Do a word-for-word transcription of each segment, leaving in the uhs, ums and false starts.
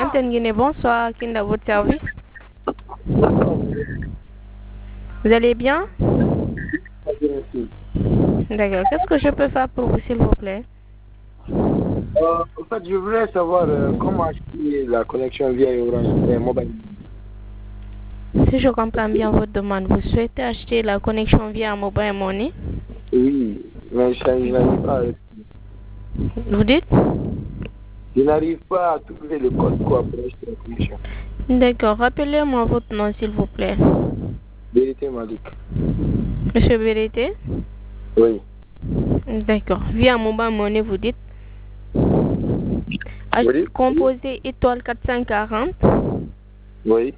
Tenguine, bonsoir, Kinda, votre service. Vous allez bien? D'accord. Qu'est-ce que je peux faire pour vous, s'il vous plaît? Euh, en fait, je voulais savoir euh, comment acheter la connexion via Orange euh, Mobile. Si je comprends bien votre demande, vous souhaitez acheter la connexion via Mobile Money? Oui, mais je, je n'arrive pas à... Vous dites? Je n'arrive pas à trouver le code quoi pour acheter la connexion. D'accord. Rappelez-moi votre nom, s'il vous plaît. Vérité Malik. Monsieur Vérité? Oui. D'accord. Via Mobile Money, vous dites? Oui. Composez étoile quatre cent quarante. Oui.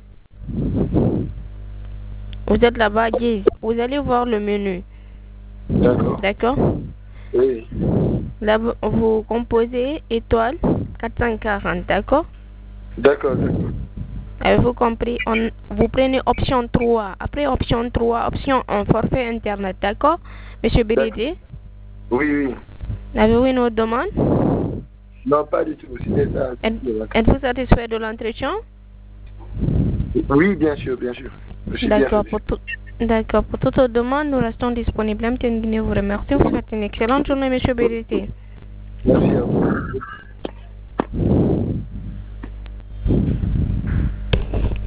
Vous êtes là-bas, Guise. Vous allez voir le menu. D'accord. D'accord? Oui. Là, vous composez étoile quatre cent quarante, d'accord? D'accord, d'accord. Avez-vous compris? On, vous prenez option trois. Après option trois, option un, forfait internet, d'accord? Monsieur Bélédé? Oui, oui. Avez-vous une autre demande? Non, pas du tout. C'était ça. Êtes-vous satisfait de l'entretien? Oui, bien sûr, bien sûr. D'accord. Pour, tout, d'accord. Pour toute autre demande, nous restons disponibles. M T N Guinée vous remercie. Vous souhaite une excellente journée, monsieur Bélédé. Merci à vous.